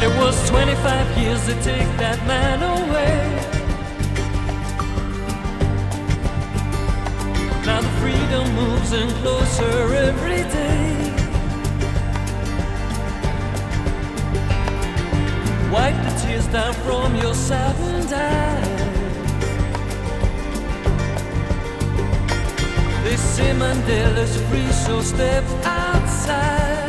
It was 25 years to take that man away. Now the freedom moves in closer every day. Wipe the tears down from your saddened eyes. They say Mandela's free, so step outside.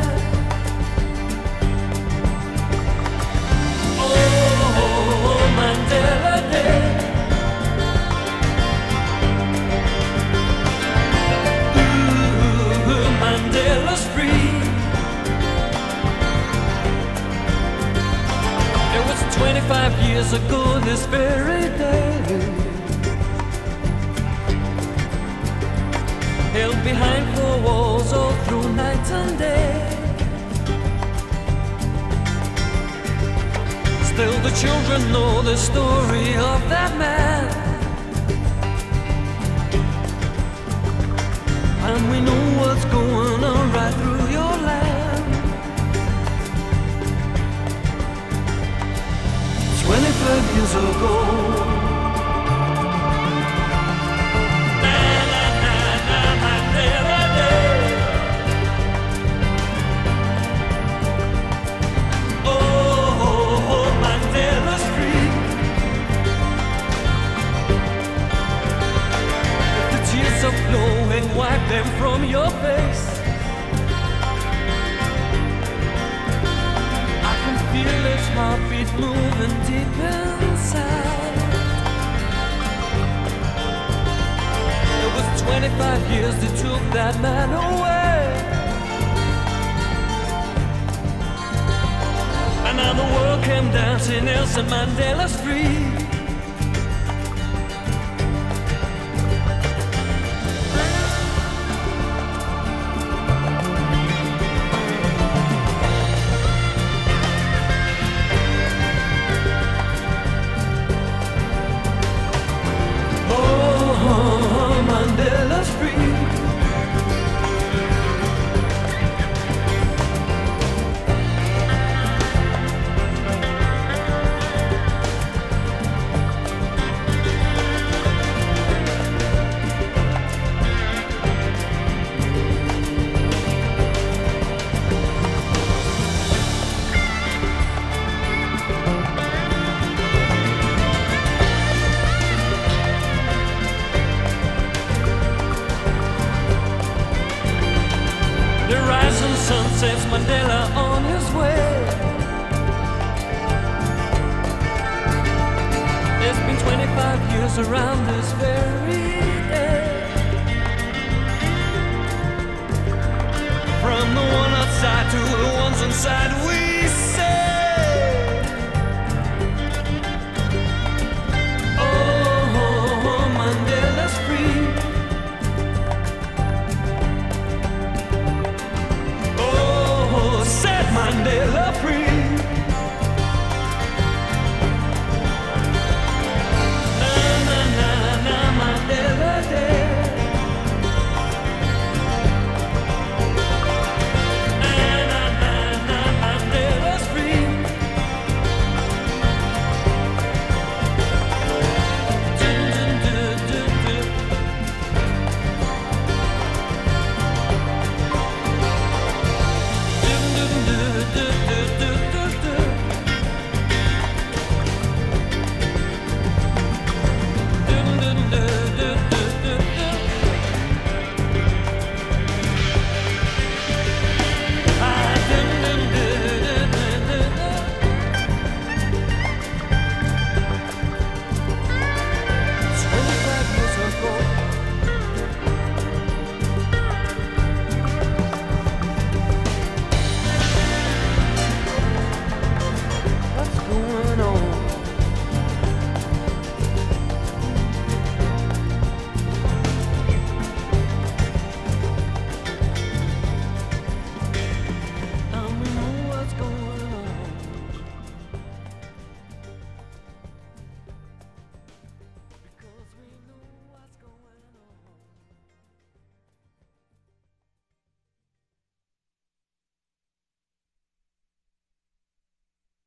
Mandela Day. Ooh, Mandela's free. It was 25 years ago this very day. Held behind four walls all through night and day. Still the children know the story of that man, and we know what's going on right through your land. 25 years ago. Flowing, wipe them from your face. I can feel his heartbeat moving deep inside. It was 25 years that took that man away, and now the world came dancing. Nelson Mandela's free. Mandela's free. The rising sun sets Mandela on his way. It's been 25 years around this very day. From the one outside to the ones inside.